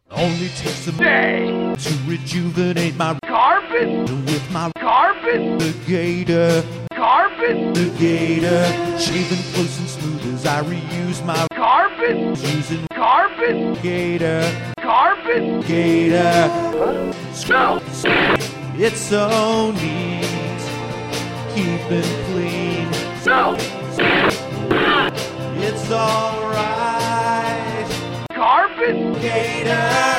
Only takes a day to rejuvenate my Carpet, with my carpet, the Gator, carpet, the Gator, shaving close and smooth as I reuse my carpet, using carpet, Gator, carpet. Gator. No. It's so neat, keeping clean. No. It's alright, Carpet, Gator.